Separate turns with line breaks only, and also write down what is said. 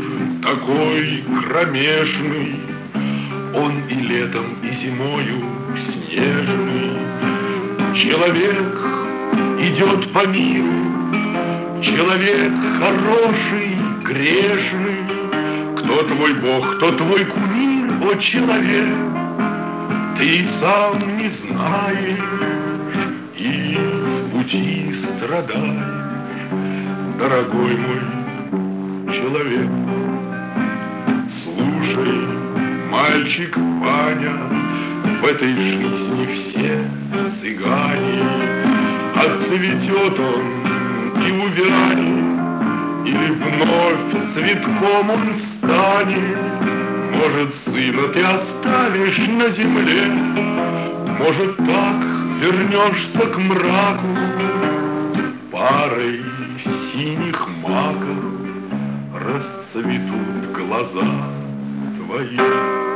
такой кромешный, он и летом, и зимою снежный. Человек идет по миру, человек хороший, грешный. Кто твой Бог, кто твой кумир, о человек, ты сам не знаешь и в пути страдаешь, дорогой мой человек. Слушай, мальчик Ваня, в этой жизни все цыгане. Отцветет он и увянет, или вновь цветком он станет. Может, сына ты оставишь на земле, может, так вернешься к мраку. Парой синих маков расцветут глаза твои.